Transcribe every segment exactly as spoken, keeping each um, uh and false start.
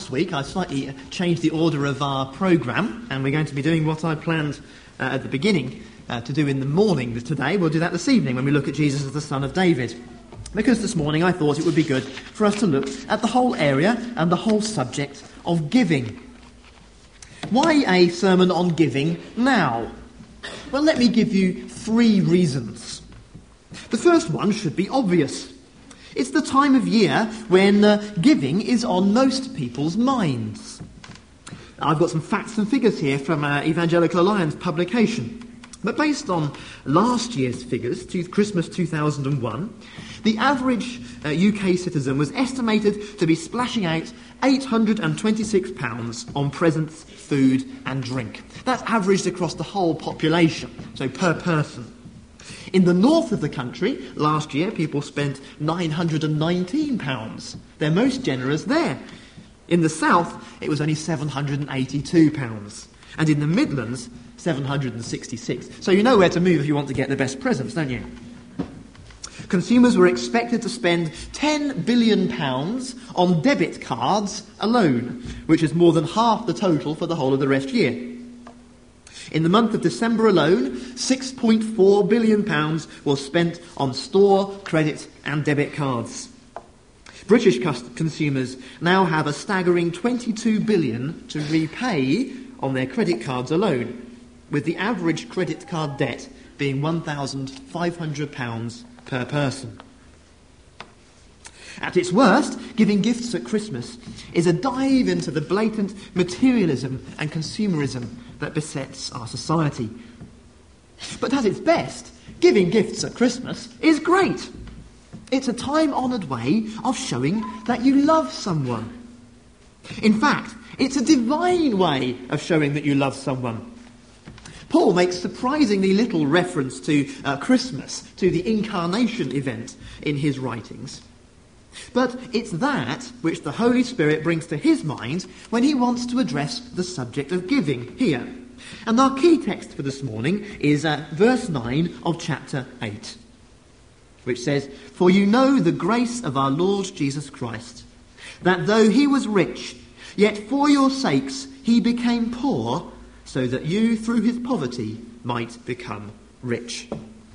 Last week I slightly changed the order of our programme, and we're going to be doing what I planned uh, at the beginning uh, to do in the morning today. We'll do that this evening when we look at Jesus as the Son of David. Because this morning I thought it would be good for us to look at the whole area and the whole subject of giving. Why a sermon on giving now? Well, let me give you three reasons. The first one should be obvious. It's the time of year when uh, giving is on most people's minds. I've got some facts and figures here from uh, Evangelical Alliance publication. But based on last year's figures, to Christmas two thousand one, the average uh, U K citizen was estimated to be splashing out eight hundred twenty-six pounds on presents, food and drink. That's averaged across the whole population, so per person. In the north of the country, last year people spent nine hundred nineteen pounds. They're most generous there. In the south, it was only seven hundred eighty-two pounds. And in the Midlands, seven hundred sixty-six. So you know where to move if you want to get the best presents, don't you? Consumers were expected to spend ten billion pounds on debit cards alone, which is more than half the total for the whole of the rest year. In the month of December alone, six point four billion pounds was spent on store, credit and debit cards. British consumers now have a staggering twenty-two billion pounds to repay on their credit cards alone, with the average credit card debt being one thousand five hundred pounds per person. At its worst, giving gifts at Christmas is a dive into the blatant materialism and consumerism that besets our society. But at its best, giving gifts at Christmas is great. It's a time-honoured way of showing that you love someone. In fact, it's a divine way of showing that you love someone. Paul makes surprisingly little reference to uh, Christmas, to the incarnation event in his writings. But it's that which the Holy Spirit brings to his mind when he wants to address the subject of giving here. And our key text for this morning is uh, verse nine of chapter eight, which says, "For you know the grace of our Lord Jesus Christ, that though he was rich, yet for your sakes he became poor, so that you through his poverty might become rich."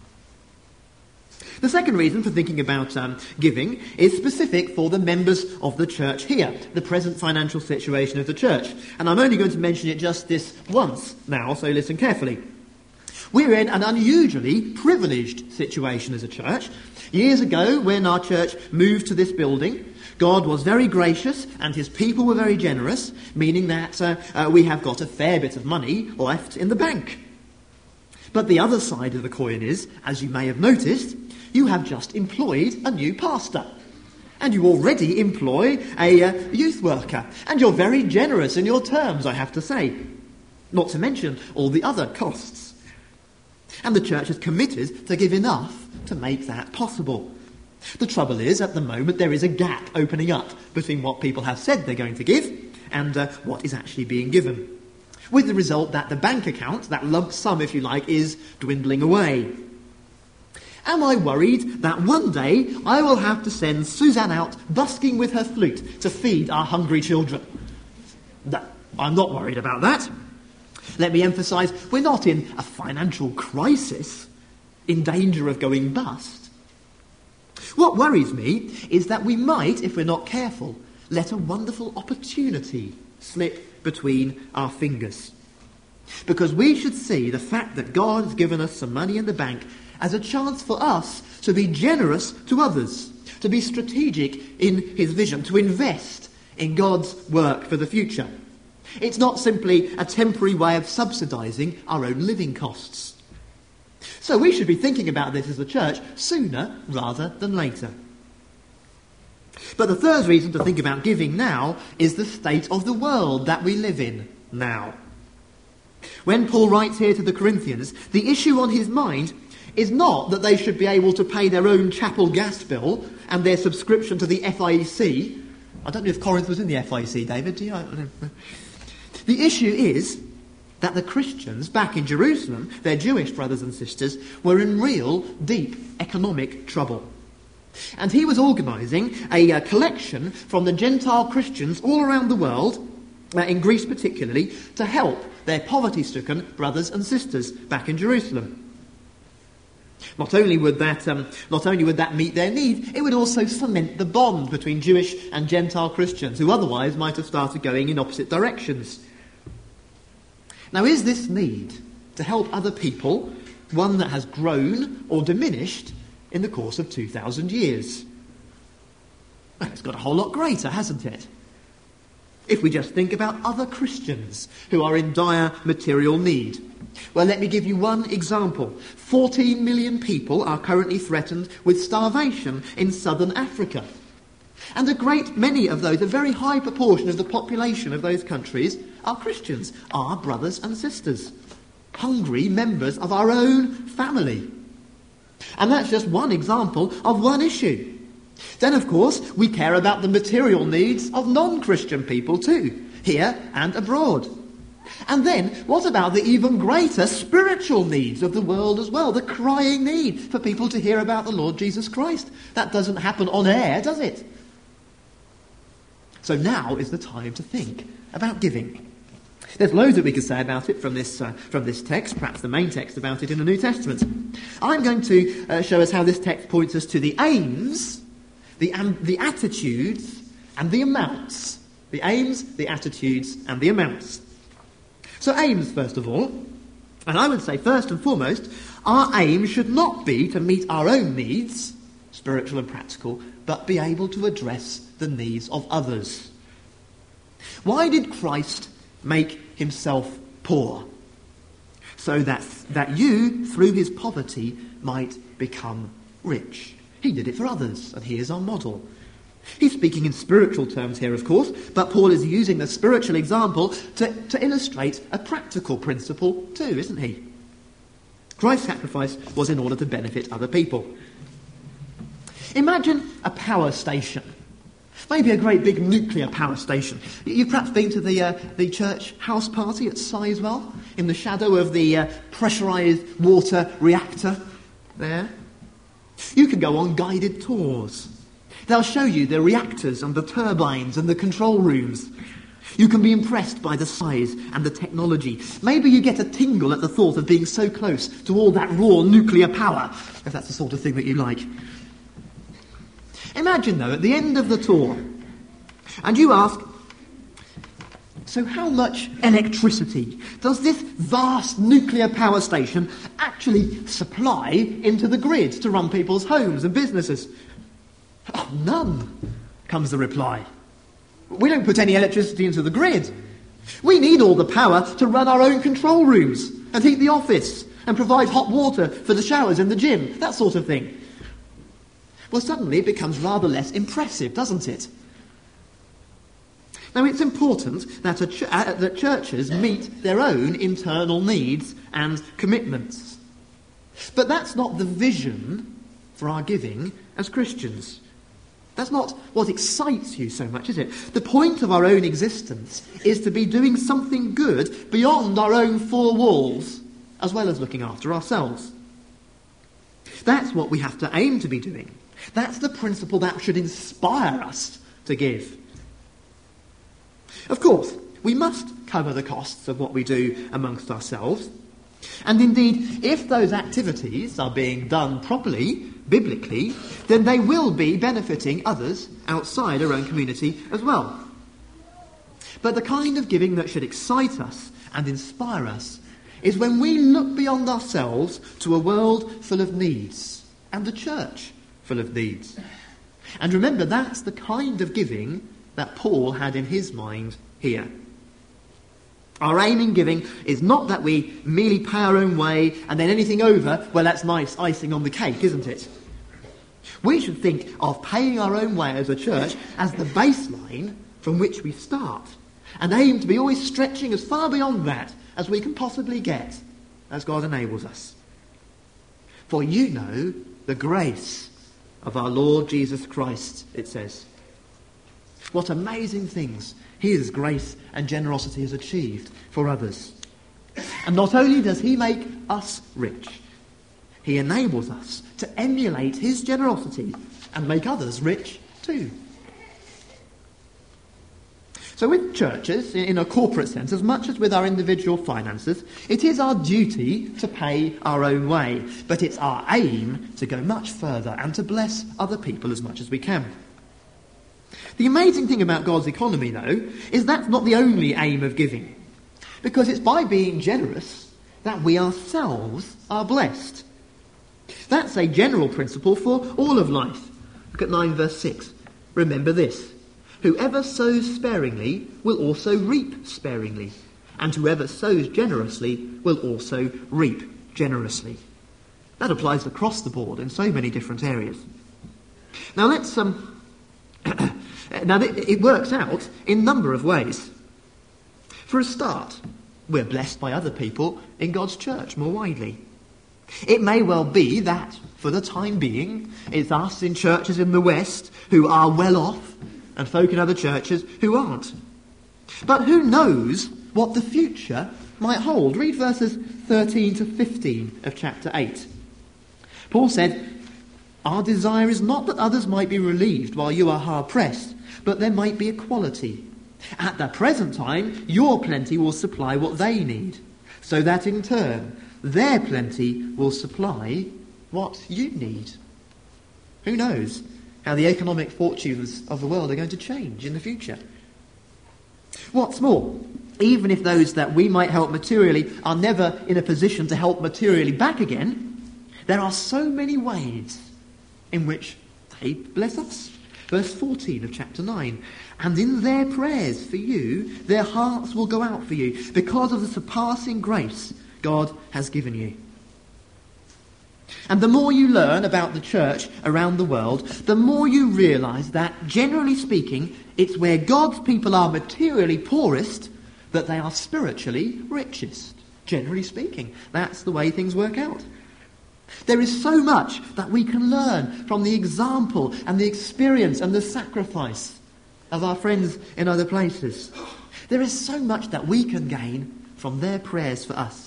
The second reason for thinking about um, giving is specific for the members of the church here, the present financial situation of the church. And I'm only going to mention it just this once now, so listen carefully. We're in an unusually privileged situation as a church. Years ago, when our church moved to this building, God was very gracious and his people were very generous, meaning that uh, uh, we have got a fair bit of money left in the bank. But the other side of the coin is, as you may have noticed, you have just employed a new pastor. And you already employ a uh, youth worker. And you're very generous in your terms, I have to say. Not to mention all the other costs. And the church is committed to give enough to make that possible. The trouble is, at the moment, there is a gap opening up between what people have said they're going to give and uh, what is actually being given. With the result that the bank account, that lump sum, if you like, is dwindling away. Am I worried that one day I will have to send Suzanne out busking with her flute to feed our hungry children? No, I'm not worried about that. Let me emphasise, we're not in a financial crisis, in danger of going bust. What worries me is that we might, if we're not careful, let a wonderful opportunity slip between our fingers. Because we should see the fact that God has given us some money in the bank as a chance for us to be generous to others, to be strategic in his vision, to invest in God's work for the future. It's not simply a temporary way of subsidising our own living costs. So we should be thinking about this as a church sooner rather than later. But the third reason to think about giving now is the state of the world that we live in now. When Paul writes here to the Corinthians, the issue on his mind is not that they should be able to pay their own chapel gas bill and their subscription to the F I E C. I don't know if Corinth was in the F I E C, David, do you? I don't know. The issue is that the Christians back in Jerusalem, their Jewish brothers and sisters, were in real, deep economic trouble. And he was organising a uh, collection from the Gentile Christians all around the world, uh, in Greece particularly, to help their poverty-stricken brothers and sisters back in Jerusalem. Not only would that, um, not only would that meet their need, it would also cement the bond between Jewish and Gentile Christians, who otherwise might have started going in opposite directions. Now, is this need to help other people one that has grown or diminished in the course of two thousand years? Well, it's got a whole lot greater, hasn't it? If we just think about other Christians who are in dire material need. Well, let me give you one example. fourteen million people are currently threatened with starvation in southern Africa. And a great many of those, a very high proportion of the population of those countries, are Christians, are brothers and sisters, hungry members of our own family. And that's just one example of one issue. Then, of course, we care about the material needs of non-Christian people too, here and abroad. And then, what about the even greater spiritual needs of the world as well? The crying need for people to hear about the Lord Jesus Christ. That doesn't happen on air, does it? So now is the time to think about giving. There's loads that we could say about it from this uh, from this text, perhaps the main text about it in the New Testament. I'm going to uh, show us how this text points us to the aims, the um, the attitudes, and the amounts. The aims, the attitudes, and the amounts. So aims, first of all, and I would say first and foremost, our aim should not be to meet our own needs, spiritual and practical, but be able to address the needs of others. Why did Christ make himself poor? So that, that you, through his poverty, might become rich. He did it for others, and he is our model. He's speaking in spiritual terms here, of course, but Paul is using the spiritual example to, to illustrate a practical principle too, isn't he? Christ's sacrifice was in order to benefit other people. Imagine a power station. Maybe a great big nuclear power station. You've perhaps been to the uh, the church house party at Sizewell, in the shadow of the uh, pressurised water reactor there. You can go on guided tours. They'll show you the reactors and the turbines and the control rooms. You can be impressed by the size and the technology. Maybe you get a tingle at the thought of being so close to all that raw nuclear power, if that's the sort of thing that you like. Imagine, though, at the end of the tour, and you ask, so how much electricity does this vast nuclear power station actually supply into the grid to run people's homes and businesses? Oh, none, comes the reply. We don't put any electricity into the grid. We need all the power to run our own control rooms and heat the office and provide hot water for the showers in the gym, that sort of thing. Well, suddenly it becomes rather less impressive, doesn't it? Now, it's important that, a ch- uh, that churches meet their own internal needs and commitments. But that's not the vision for our giving as Christians. That's not what excites you so much, is it? The point of our own existence is to be doing something good beyond our own four walls, as well as looking after ourselves. That's what we have to aim to be doing. That's the principle that should inspire us to give. Of course, we must cover the costs of what we do amongst ourselves. And indeed, if those activities are being done properly, biblically, then they will be benefiting others outside our own community as well. But the kind of giving that should excite us and inspire us is when we look beyond ourselves to a world full of needs, and a church full of needs. And remember, that's the kind of giving that Paul had in his mind here. Our aim in giving is not that we merely pay our own way and then anything over, well, that's nice icing on the cake, isn't it? We should think of paying our own way as a church as the baseline from which we start, and aim to be always stretching as far beyond that as we can possibly get, as God enables us. For you know the grace of our Lord Jesus Christ, it says. What amazing things his grace and generosity has achieved for others. And not only does he make us rich, he enables us to emulate his generosity and make others rich too. So with churches, in a corporate sense, as much as with our individual finances, it is our duty to pay our own way. But it's our aim to go much further and to bless other people as much as we can. The amazing thing about God's economy, though, is that's not the only aim of giving. Because it's by being generous that we ourselves are blessed. That's a general principle for all of life. Look at nine verse six. Remember this. Whoever sows sparingly will also reap sparingly, and whoever sows generously will also reap generously. That applies across the board in so many different areas. Now let's um now it works out in a number of ways. For a start, we're blessed by other people in God's church more widely. It may well be that, for the time being, it's us in churches in the West who are well off, and folk in other churches who aren't. But who knows what the future might hold? Read verses thirteen to fifteen of chapter eight. Paul said, "Our desire is not that others might be relieved while you are hard-pressed, but there might be equality. At the present time, your plenty will supply what they need, so that in turn, their plenty will supply what you need." Who knows how the economic fortunes of the world are going to change in the future? What's more, even if those that we might help materially are never in a position to help materially back again, there are so many ways in which they bless us. Verse fourteen of chapter nine. "And in their prayers for you, their hearts will go out for you, because of the surpassing grace God has given you." And the more you learn about the church around the world, the more you realise that, generally speaking, it's where God's people are materially poorest that they are spiritually richest. Generally speaking, that's the way things work out. There is so much that we can learn from the example and the experience and the sacrifice of our friends in other places. There is so much that we can gain from their prayers for us.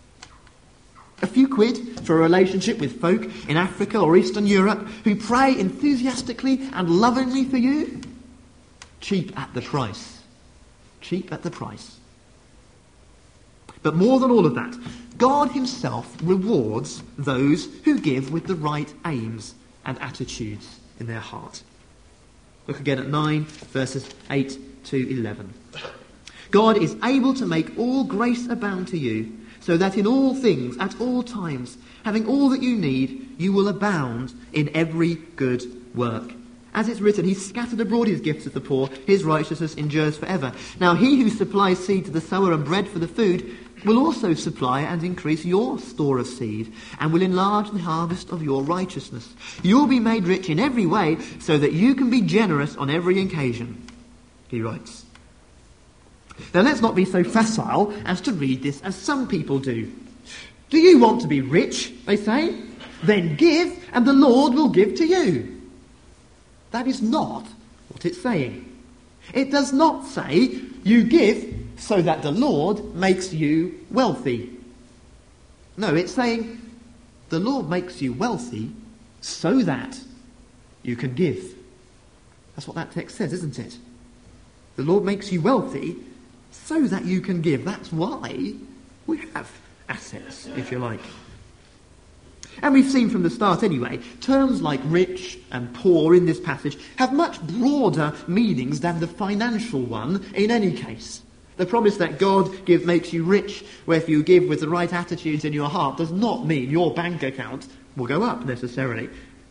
A few quid for a relationship with folk in Africa or Eastern Europe who pray enthusiastically and lovingly for you? Cheap at the price. Cheap at the price. But more than all of that, God himself rewards those who give with the right aims and attitudes in their heart. Look again at nine, verses eight to eleven. "God is able to make all grace abound to you, so that in all things, at all times, having all that you need, you will abound in every good work. As it's written, he scattered abroad his gifts to the poor, his righteousness endures forever. Now he who supplies seed to the sower and bread for the food will also supply and increase your store of seed, and will enlarge the harvest of your righteousness. You will be made rich in every way, so that you can be generous on every occasion," he writes. Now let's not be so facile as to read this as some people do. "Do you want to be rich?" they say. "Then give, and the Lord will give to you." That is not what it's saying. It does not say, you give so that the Lord makes you wealthy. No, it's saying, the Lord makes you wealthy so that you can give. That's what that text says, isn't it? The Lord makes you wealthy so that you can give. That's why we have assets, if you like. And we've seen from the start anyway, terms like rich and poor in this passage have much broader meanings than the financial one in any case. The promise that God give makes you rich, where if you give with the right attitudes in your heart, does not mean your bank account will go up necessarily.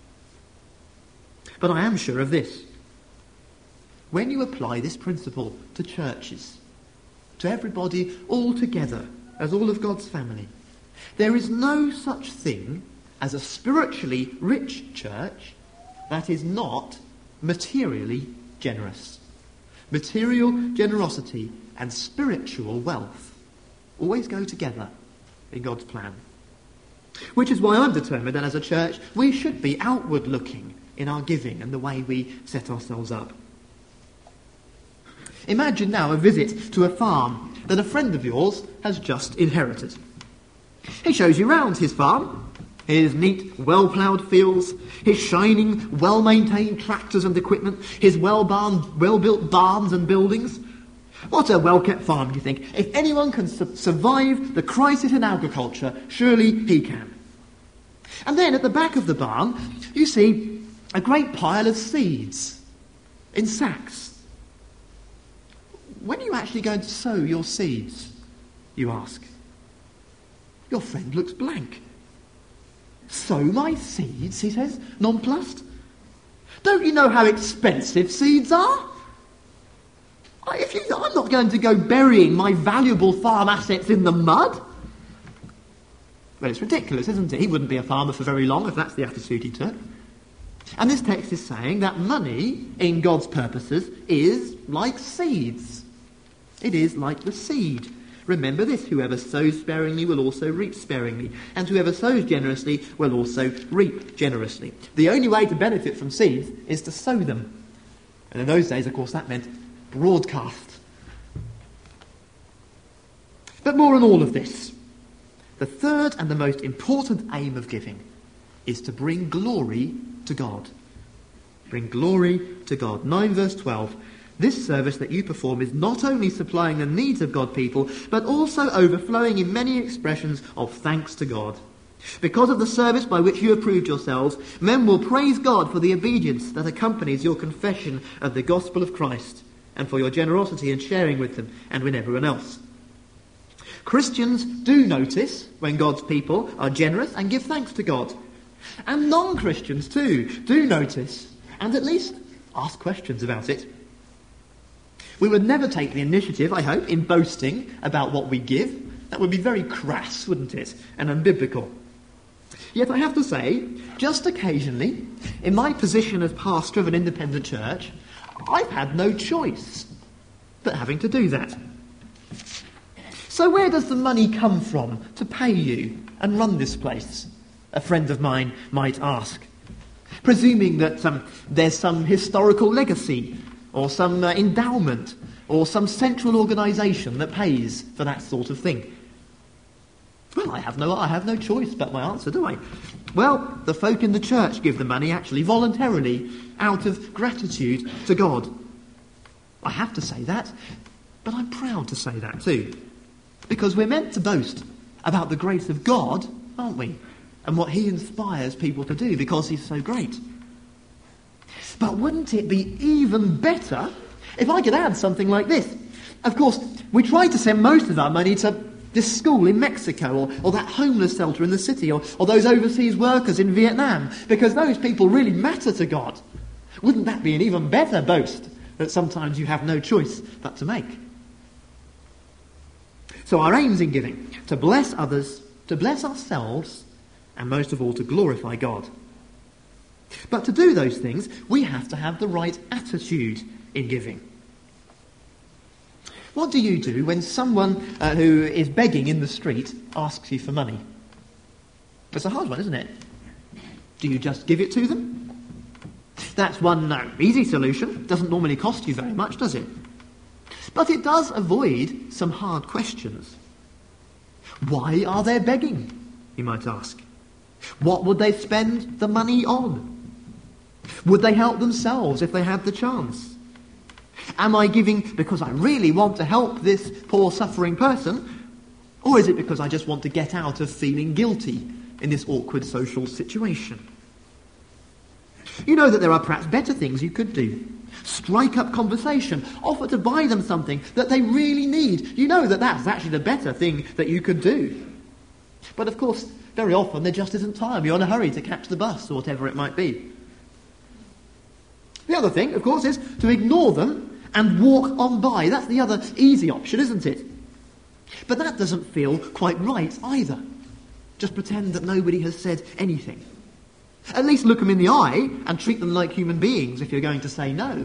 But I am sure of this. When you apply this principle to churches, to everybody all together, as all of God's family, there is no such thing as a spiritually rich church that is not materially generous. Material generosity and spiritual wealth always go together in God's plan. Which is why I'm determined that as a church we should be outward looking in our giving and the way we set ourselves up. Imagine now a visit to a farm that a friend of yours has just inherited. He shows you round his farm, His neat, well-ploughed fields, his shining, well-maintained tractors and equipment, his well-barn, well-built barns and buildings. What a well-kept farm, do you think? If anyone can su- survive the crisis in agriculture, surely he can. And then at the back of the barn, you see a great pile of seeds in sacks. When are you actually going to sow your seeds, you ask? Your friend looks blank. Sow my seeds, he says, nonplussed. Don't you know how expensive seeds are? I, if you, I'm not going to go burying my valuable farm assets in the mud. Well, it's ridiculous, isn't it? He wouldn't be a farmer for very long if that's the attitude he took. And this text is saying that money, in God's purposes, is like seeds. It is like the seed. Remember this, whoever sows sparingly will also reap sparingly, and whoever sows generously will also reap generously. The only way to benefit from seeds is to sow them. And in those days, of course, that meant broadcast. But more on all of this. The third and the most important aim of giving is to bring glory to God. Bring glory to God. nine verse twelve. This service that you perform is not only supplying the needs of God's people, but also overflowing in many expressions of thanks to God. Because of the service by which you have proved yourselves, men will praise God for the obedience that accompanies your confession of the gospel of Christ, and for your generosity in sharing with them and with everyone else. Christians do notice when God's people are generous and give thanks to God. And non-Christians too do notice and at least ask questions about it. We would never take the initiative, I hope, in boasting about what we give. That would be very crass, wouldn't it? And unbiblical. Yet I have to say, just occasionally, in my position as pastor of an independent church, I've had no choice but having to do that. So where does the money come from to pay you and run this place? A friend of mine might ask. Presuming that um, there's some historical legacy or some uh, endowment or some central organisation that pays for that sort of thing. Well, I have no I have no choice but my answer, do I? Well, the folk in the church give the money actually voluntarily out of gratitude to God. I have to say that, but I'm proud to say that too. Because we're meant to boast about the grace of God, aren't we? And what he inspires people to do because he's so great. But wouldn't it be even better if I could add something like this? Of course, we try to send most of our money to this school in Mexico or, or that homeless shelter in the city or, or those overseas workers in Vietnam because those people really matter to God. Wouldn't that be an even better boast that sometimes you have no choice but to make? So our aims in giving, to bless others, to bless ourselves, and most of all to glorify God. But to do those things, we have to have the right attitude in giving. What do you do when someone uh, who is begging in the street asks you for money? It's a hard one, isn't it? Do you just give it to them? That's one uh, easy solution. Doesn't normally cost you very much, does it? But it does avoid some hard questions. Why are they begging, you might ask? What would they spend the money on? Would they help themselves if they had the chance? Am I giving because I really want to help this poor suffering person? Or is it because I just want to get out of feeling guilty in this awkward social situation? You know that there are perhaps better things you could do. Strike up conversation. Offer to buy them something that they really need. You know that that's actually the better thing that you could do. But of course, very often there just isn't time. You're in a hurry to catch the bus or whatever it might be. The other thing, of course, is to ignore them and walk on by. That's the other easy option, isn't it? But that doesn't feel quite right either. Just pretend that nobody has said anything. At least look them in the eye and treat them like human beings if you're going to say no.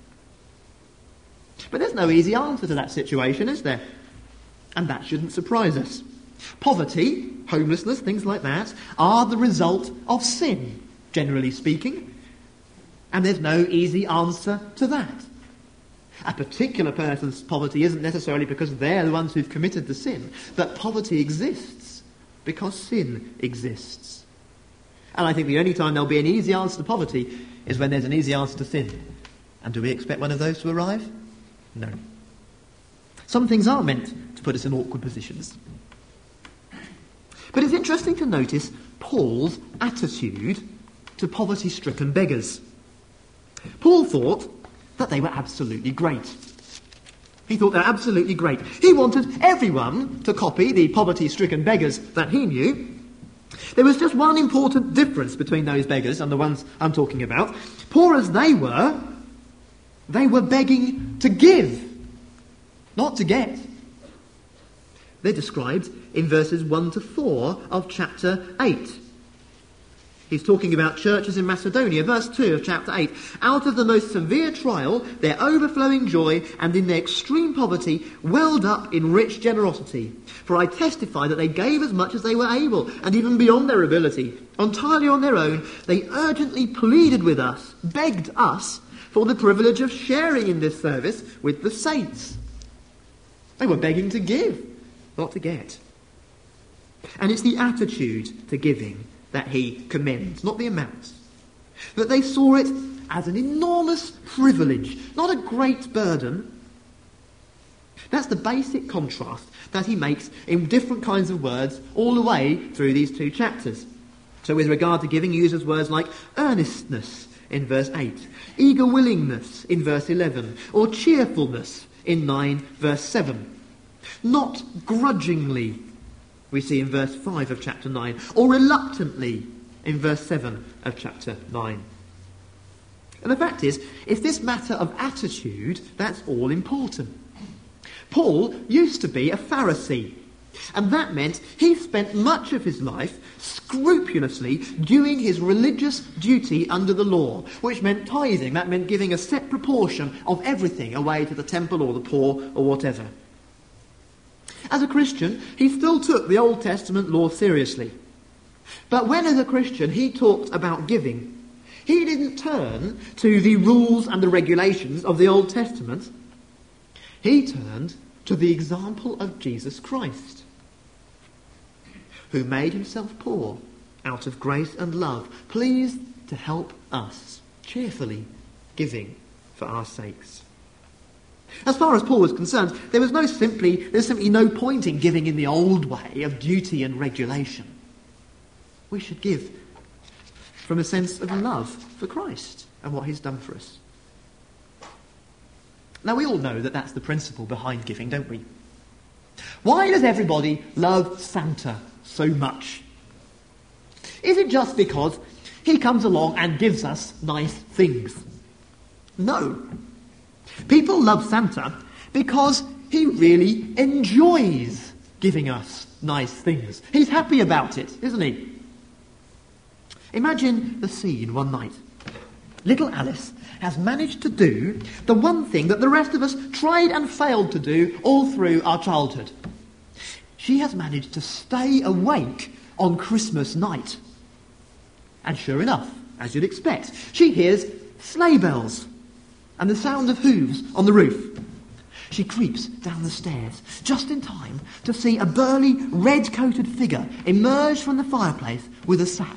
But there's no easy answer to that situation, is there? And that shouldn't surprise us. Poverty, homelessness, things like that, are the result of sin, generally speaking. And there's no easy answer to that. A particular person's poverty isn't necessarily because they're the ones who've committed the sin, but poverty exists because sin exists. And I think the only time there'll be an easy answer to poverty is when there's an easy answer to sin. And do we expect one of those to arrive? No. Some things are meant to put us in awkward positions. But it's interesting to notice Paul's attitude to poverty-stricken beggars. Paul thought that they were absolutely great. He thought they were absolutely great. He wanted everyone to copy the poverty-stricken beggars that he knew. There was just one important difference between those beggars and the ones I'm talking about. Poor as they were, they were begging to give, not to get. They're described in verses one to four of chapter eight. He's talking about churches in Macedonia, verse two of chapter eight. Out of the most severe trial, their overflowing joy, and in their extreme poverty, welled up in rich generosity. For I testify that they gave as much as they were able, and even beyond their ability. Entirely on their own, they urgently pleaded with us, begged us, for the privilege of sharing in this service with the saints. They were begging to give, not to get. And it's the attitude to giving that he commends, not the amounts. That they saw it as an enormous privilege, not a great burden. That's the basic contrast that he makes in different kinds of words all the way through these two chapters. So with regard to giving, he uses words like earnestness in verse eight, eager willingness in verse eleven, or cheerfulness in nine verse seven. Not grudgingly, we see in verse five of chapter nine, or reluctantly in verse seven of chapter nine. And the fact is, it's this matter of attitude that's all important. Paul used to be a Pharisee, and that meant he spent much of his life scrupulously doing his religious duty under the law, which meant tithing. That meant giving a set proportion of everything away to the temple or the poor or whatever. As a Christian, he still took the Old Testament law seriously. But when as a Christian he talked about giving, he didn't turn to the rules and the regulations of the Old Testament. He turned to the example of Jesus Christ, who made himself poor out of grace and love, pleased to help us, cheerfully giving for our sakes. As far as Paul was concerned, there was no simply there's simply no point in giving in the old way of duty and regulation. We should give from a sense of love for Christ and what he's done for us. Now, we all know that that's the principle behind giving, don't we? Why does everybody love Santa so much? Is it just because he comes along and gives us nice things? No. People love Santa because he really enjoys giving us nice things. He's happy about it, isn't he? Imagine the scene one night. Little Alice has managed to do the one thing that the rest of us tried and failed to do all through our childhood. She has managed to stay awake on Christmas night. And sure enough, as you'd expect, she hears sleigh bells and the sound of hooves on the roof. She creeps down the stairs just in time to see a burly, red-coated figure emerge from the fireplace with a sack.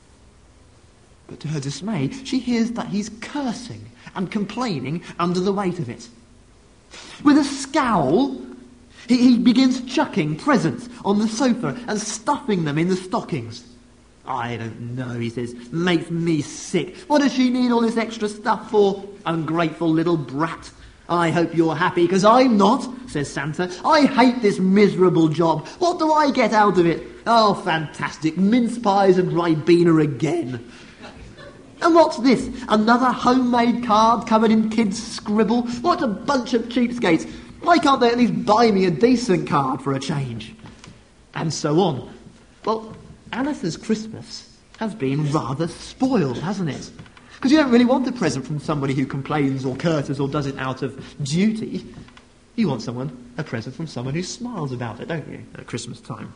But to her dismay, she hears that he's cursing and complaining under the weight of it. With a scowl, he, he begins chucking presents on the sofa and stuffing them in the stockings. I don't know, he says, makes me sick. What does she need all this extra stuff for? Ungrateful little brat. I hope you're happy, because I'm not, says Santa. I hate this miserable job. What do I get out of it? Oh, fantastic. Mince pies and Ribena again. And what's this? Another homemade card covered in kids' scribble? What a bunch of cheapskates. Why can't they at least buy me a decent card for a change? And so on. Well, Alice's Christmas has been rather spoiled, hasn't it? Because you don't really want a present from somebody who complains or curses or does it out of duty. You want someone, a present from someone who smiles about it, don't you, at Christmas time?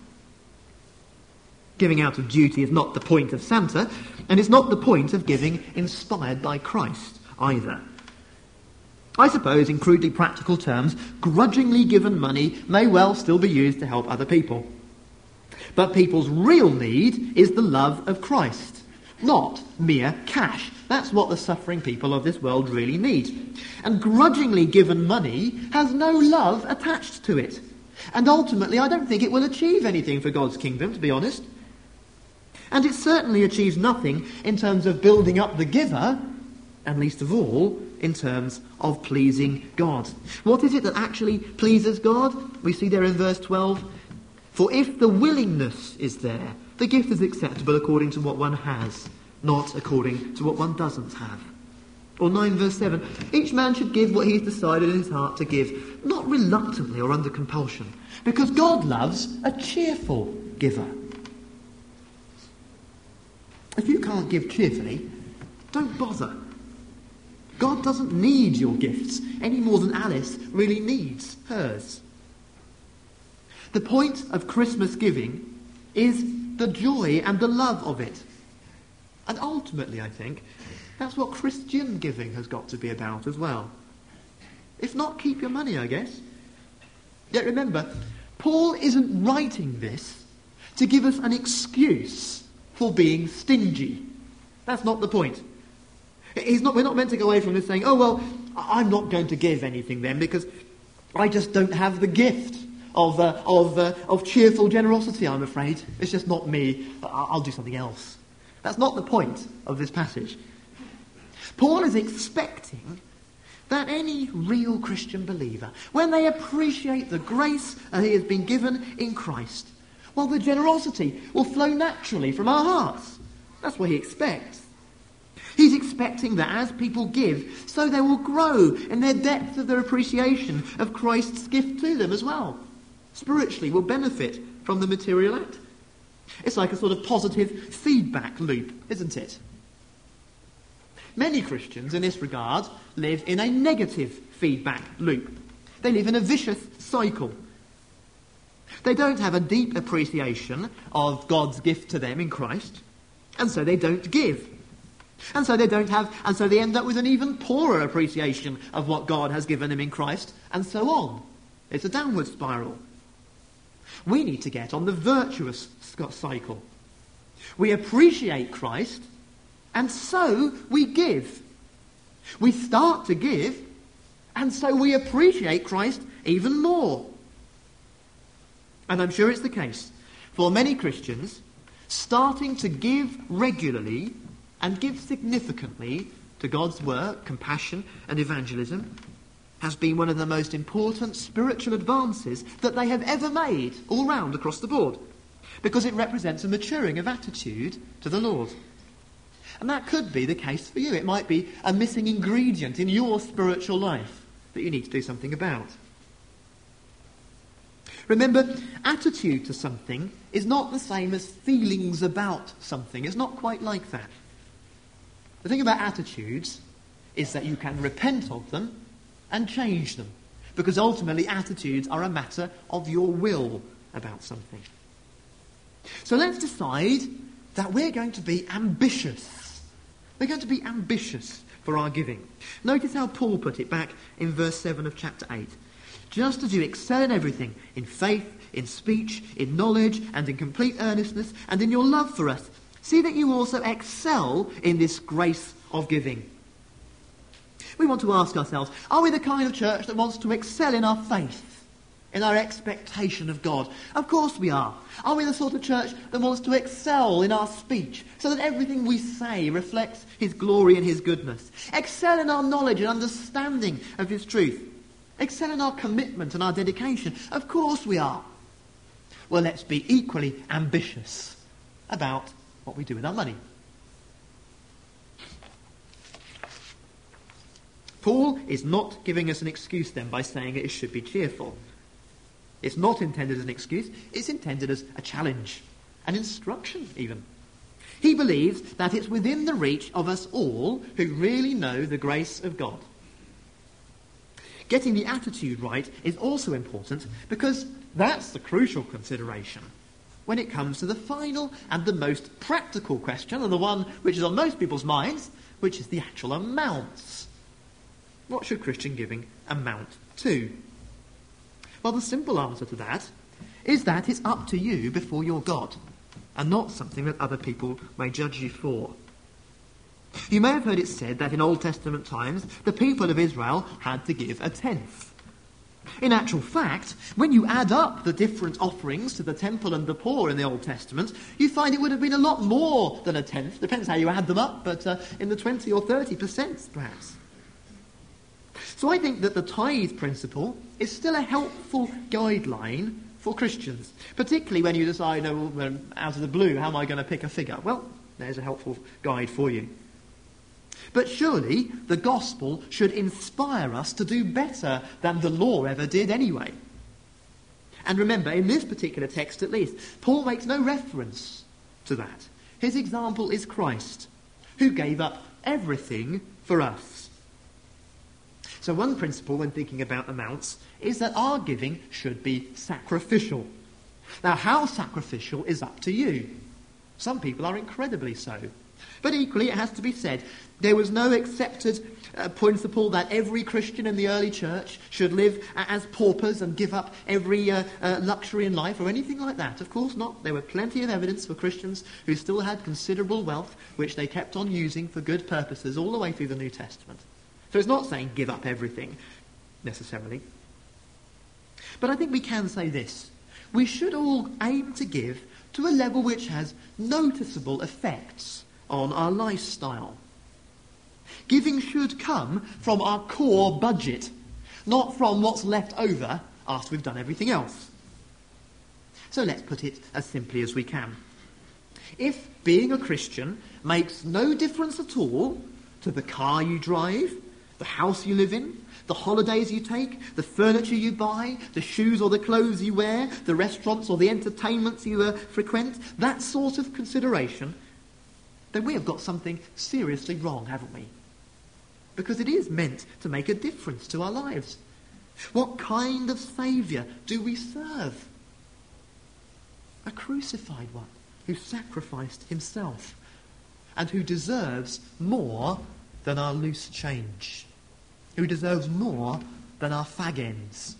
Giving out of duty is not the point of Santa, and it's not the point of giving inspired by Christ either. I suppose, in crudely practical terms, grudgingly given money may well still be used to help other people. But people's real need is the love of Christ, not mere cash. That's what the suffering people of this world really need. And grudgingly given money has no love attached to it. And ultimately, I don't think it will achieve anything for God's kingdom, to be honest. And it certainly achieves nothing in terms of building up the giver, and least of all, in terms of pleasing God. What is it that actually pleases God? We see there in verse twelve, for if the willingness is there, the gift is acceptable according to what one has, not according to what one doesn't have. Or nine verse seven, each man should give what he has decided in his heart to give, not reluctantly or under compulsion, because God loves a cheerful giver. If you can't give cheerfully, don't bother. God doesn't need your gifts any more than Alice really needs hers. The point of Christmas giving is the joy and the love of it. And ultimately, I think, that's what Christian giving has got to be about as well. If not, keep your money, I guess. Yet remember, Paul isn't writing this to give us an excuse for being stingy. That's not the point. He's not, we're not meant to go away from this saying, oh, well, I'm not going to give anything then because I just don't have the gift of uh, of uh, of cheerful generosity, I'm afraid. It's just not me. I'll do something else. That's not the point of this passage. Paul is expecting that any real Christian believer, when they appreciate the grace that he has been given in Christ, well, the generosity will flow naturally from our hearts. That's what he expects. He's expecting that as people give, so they will grow in their depth of their appreciation of Christ's gift to them as well. Spiritually, will benefit from the material act. It's like a sort of positive feedback loop, isn't it? Many Christians in this regard live in a negative feedback loop. They live in a vicious cycle. They don't have a deep appreciation of God's gift to them in Christ, and so they don't give. And so they don't have, and so they end up with an even poorer appreciation of what God has given them in Christ, and so on. It's a downward spiral. We need to get on the virtuous cycle. We appreciate Christ, and so we give. We start to give, and so we appreciate Christ even more. And I'm sure it's the case for many Christians, starting to give regularly and give significantly to God's work, compassion and evangelism has been one of the most important spiritual advances that they have ever made all round across the board, because it represents a maturing of attitude to the Lord. And that could be the case for you. It might be a missing ingredient in your spiritual life that you need to do something about. Remember, attitude to something is not the same as feelings about something. It's not quite like that. The thing about attitudes is that you can repent of them and change them, because ultimately attitudes are a matter of your will about something. So let's decide that we're going to be ambitious. We're going to be ambitious for our giving. Notice how Paul put it back in verse seven of chapter eight. Just as you excel in everything, in faith, in speech, in knowledge, and in complete earnestness, and in your love for us, see that you also excel in this grace of giving. We want to ask ourselves, are we the kind of church that wants to excel in our faith, in our expectation of God? Of course we are. Are we the sort of church that wants to excel in our speech, so that everything we say reflects his glory and his goodness? Excel in our knowledge and understanding of his truth? Excel in our commitment and our dedication? Of course we are. Well, let's be equally ambitious about what we do with our money. Paul is not giving us an excuse then by saying it should be cheerful. It's not intended as an excuse. It's intended as a challenge, an instruction even. He believes that it's within the reach of us all who really know the grace of God. Getting the attitude right is also important because that's the crucial consideration when it comes to the final and the most practical question, and the one which is on most people's minds, which is the actual amounts. What should Christian giving amount to? Well, the simple answer to that is that it's up to you before your God, and not something that other people may judge you for. You may have heard it said that in Old Testament times, the people of Israel had to give a tenth. In actual fact, when you add up the different offerings to the temple and the poor in the Old Testament, you find it would have been a lot more than a tenth. Depends how you add them up, but uh, in the twenty or thirty percent, perhaps. So I think that the tithe principle is still a helpful guideline for Christians, particularly when you decide, oh, well, out of the blue, how am I going to pick a figure? Well, there's a helpful guide for you. But surely the gospel should inspire us to do better than the law ever did anyway. And remember, in this particular text at least, Paul makes no reference to that. His example is Christ, who gave up everything for us. So one principle when thinking about amounts is that our giving should be sacrificial. Now, how sacrificial is up to you. Some people are incredibly so. But equally, it has to be said, there was no accepted uh, principle that every Christian in the early church should live as paupers and give up every uh, uh, luxury in life or anything like that. Of course not. There were plenty of evidence for Christians who still had considerable wealth, which they kept on using for good purposes all the way through the New Testament. So it's not saying give up everything, necessarily. But I think we can say this. We should all aim to give to a level which has noticeable effects on our lifestyle. Giving should come from our core budget, not from what's left over after we've done everything else. So let's put it as simply as we can. If being a Christian makes no difference at all to the car you drive, the house you live in, the holidays you take, the furniture you buy, the shoes or the clothes you wear, the restaurants or the entertainments you uh, frequent, that sort of consideration, then we have got something seriously wrong, haven't we? Because it is meant to make a difference to our lives. What kind of Saviour do we serve? A crucified one who sacrificed himself and who deserves more than our loose change, who deserves more than our fag ends.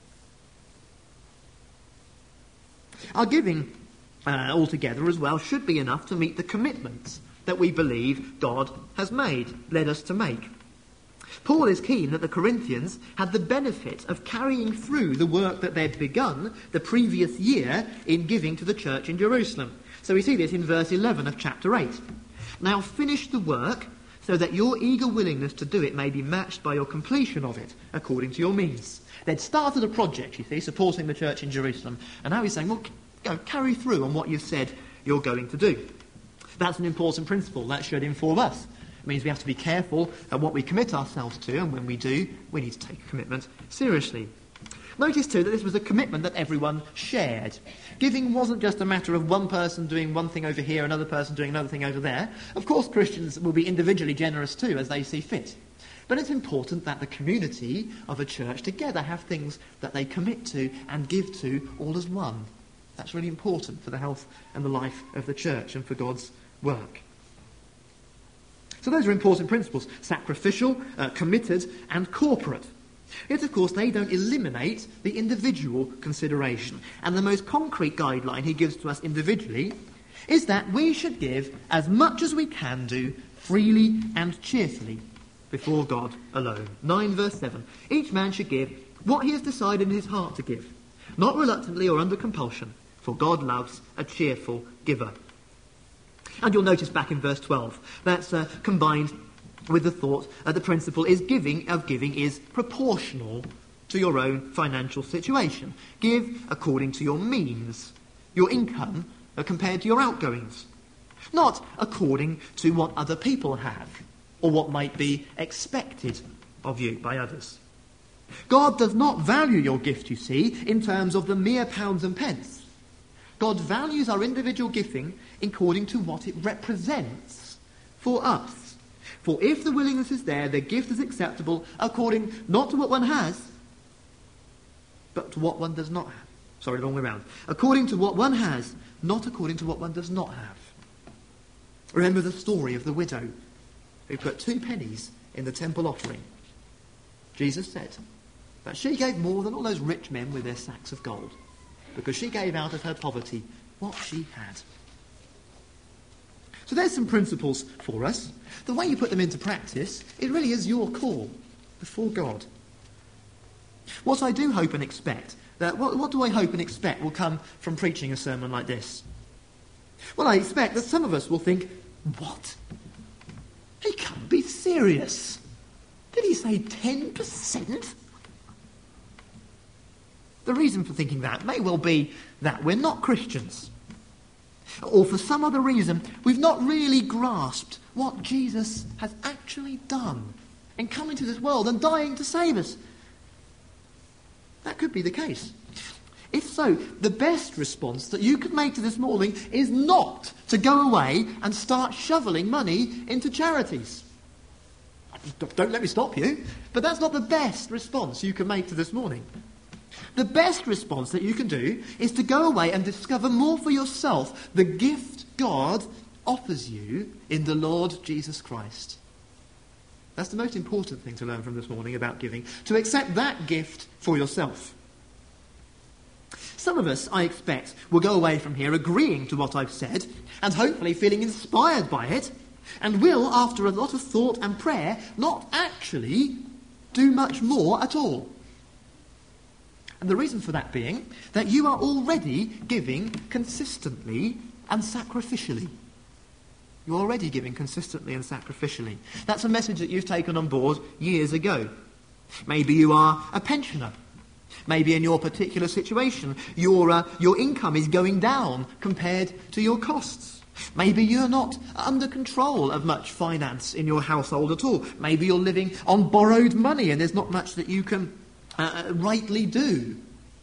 Our giving Uh, altogether as well should be enough to meet the commitments that we believe God has made, led us to make. Paul is keen that the Corinthians had the benefit of carrying through the work that they'd begun the previous year in giving to the church in Jerusalem. So we see this in verse eleven of chapter eight. Now finish the work so that your eager willingness to do it may be matched by your completion of it according to your means. They'd started a project, you see, supporting the church in Jerusalem, and now he's saying, well, Go, carry through on what you've said you're going to do. That's an important principle. That should inform us. It means we have to be careful at what we commit ourselves to, and when we do, we need to take a commitment seriously. Notice too that this was a commitment that everyone shared. Giving wasn't just a matter of one person doing one thing over here, another person doing another thing over there. Of course, Christians will be individually generous too, as they see fit. But it's important that the community of a church together have things that they commit to and give to all as one. That's really important for the health and the life of the church and for God's work. So those are important principles: sacrificial, uh, committed, and corporate. Yet, of course, they don't eliminate the individual consideration. And the most concrete guideline he gives to us individually is that we should give as much as we can do freely and cheerfully before God alone. nine verse seven. Each man should give what he has decided in his heart to give, not reluctantly or under compulsion, for God loves a cheerful giver. And you'll notice back in verse twelve, that's uh, combined with the thought that the principle is giving of giving is proportional to your own financial situation. Give according to your means, your income uh, compared to your outgoings, not according to what other people have or what might be expected of you by others. God does not value your gift, you see, in terms of the mere pounds and pence. God values our individual giving according to what it represents for us. For if the willingness is there, the gift is acceptable according not to what one has, but to what one does not have. Sorry, the wrong way around. According to what one has, not according to what one does not have. Remember the story of the widow who put two pennies in the temple offering. Jesus said that she gave more than all those rich men with their sacks of gold, because she gave out of her poverty what she had. So there's some principles for us. The way you put them into practice, it really is your call before God. What I do hope and expect, that what, what do I hope and expect will come from preaching a sermon like this? Well, I expect that some of us will think, what? He can't be serious. Did he say ten percent? The reason for thinking that may well be that we're not Christians. Or for some other reason, we've not really grasped what Jesus has actually done in coming to this world and dying to save us. That could be the case. If so, the best response that you could make to this morning is not to go away and start shoveling money into charities. Don't let me stop you, but that's not the best response you can make to this morning. The best response that you can do is to go away and discover more for yourself the gift God offers you in the Lord Jesus Christ. That's the most important thing to learn from this morning about giving, to accept that gift for yourself. Some of us, I expect, will go away from here agreeing to what I've said and hopefully feeling inspired by it, and will, after a lot of thought and prayer, not actually do much more at all. And the reason for that being that you are already giving consistently and sacrificially. You're already giving consistently and sacrificially. That's a message that you've taken on board years ago. Maybe you are a pensioner. Maybe in your particular situation, your, uh, your income is going down compared to your costs. Maybe you're not under control of much finance in your household at all. Maybe you're living on borrowed money and there's not much that you can uh, rightly do.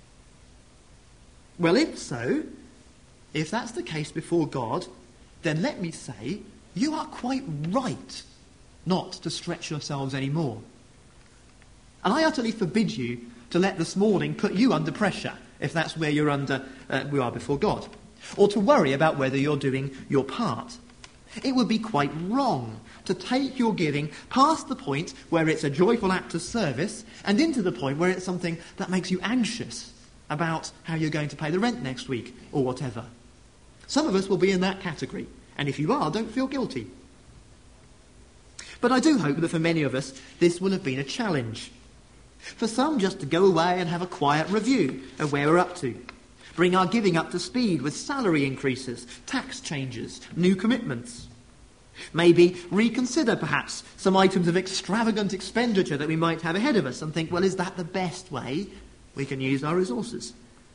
Well, if so, if that's the case before God, then let me say, you are quite right not to stretch yourselves anymore. And I utterly forbid you to let this morning put you under pressure, if that's where you're under, uh, we are before God, or to worry about whether you're doing your part. It would be quite wrong to take your giving past the point where it's a joyful act of service and into the point where it's something that makes you anxious about how you're going to pay the rent next week or whatever. Some of us will be in that category, and if you are, don't feel guilty. But I do hope that for many of us, this will have been a challenge. For some, just to go away and have a quiet review of where we're up to. Bring our giving up to speed with salary increases, tax changes, new commitments. Maybe reconsider, perhaps, some items of extravagant expenditure that we might have ahead of us and think, well, is that the best way we can use our resources?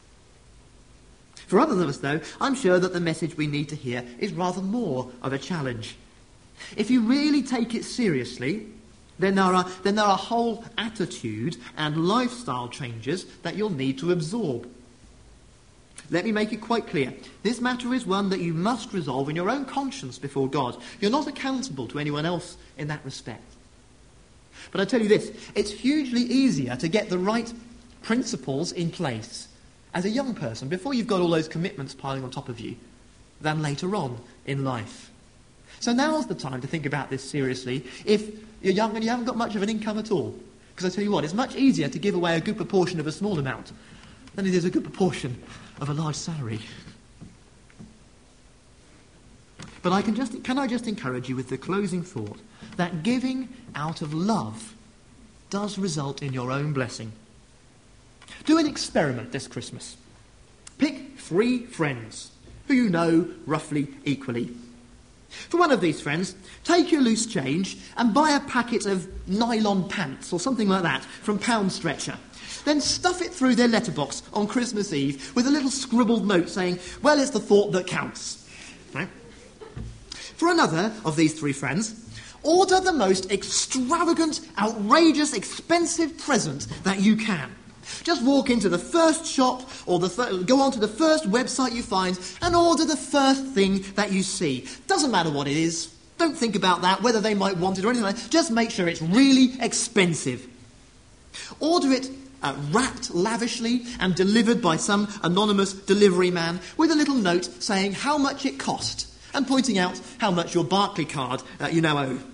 For others of us, though, I'm sure that the message we need to hear is rather more of a challenge. If you really take it seriously, then there are, then there are whole attitude and lifestyle changes that you'll need to absorb. Let me make it quite clear. This matter is one that you must resolve in your own conscience before God. You're not accountable to anyone else in that respect. But I tell you this, it's hugely easier to get the right principles in place as a young person, before you've got all those commitments piling on top of you, than later on in life. So now's the time to think about this seriously if you're young and you haven't got much of an income at all. Because I tell you what, it's much easier to give away a good proportion of a small amount than it is a good proportion of a large salary. But I can just can I just encourage you with the closing thought that giving out of love does result in your own blessing. Do an experiment this Christmas. Pick three friends who you know roughly equally. For one of these friends, take your loose change and buy a packet of nylon pants or something like that from Pound Stretcher. Then stuff it through their letterbox on Christmas Eve with a little scribbled note saying, well, it's the thought that counts. Right? For another of these three friends, order the most extravagant, outrageous, expensive present that you can. Just walk into the first shop or the fir- go onto the first website you find and order the first thing that you see. Doesn't matter what it is. Don't think about that, whether they might want it or anything like that. Just make sure it's really expensive. Order it uh, wrapped lavishly and delivered by some anonymous delivery man with a little note saying how much it cost and pointing out how much your Barclay card uh, you now owe.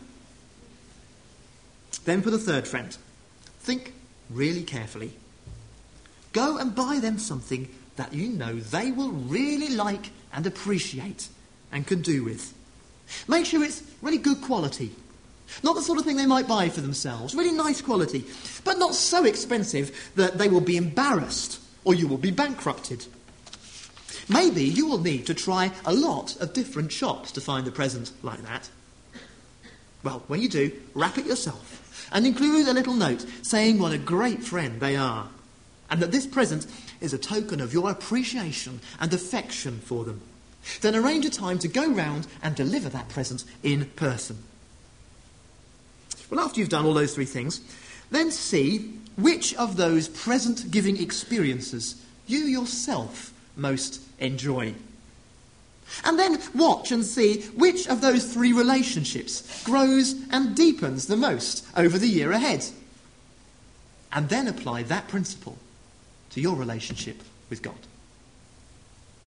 Then for the third friend, think really carefully. Go and buy them something that you know they will really like and appreciate and can do with. Make sure it's really good quality. Not the sort of thing they might buy for themselves. Really nice quality. But not so expensive that they will be embarrassed or you will be bankrupted. Maybe you will need to try a lot of different shops to find a present like that. Well, when you do, wrap it yourself and include a little note saying what a great friend they are and that this present is a token of your appreciation and affection for them. Then arrange a time to go round and deliver that present in person. Well, after you've done all those three things, then see which of those present-giving experiences you yourself most enjoy. And then watch and see which of those three relationships grows and deepens the most over the year ahead. And then apply that principle to your relationship with God.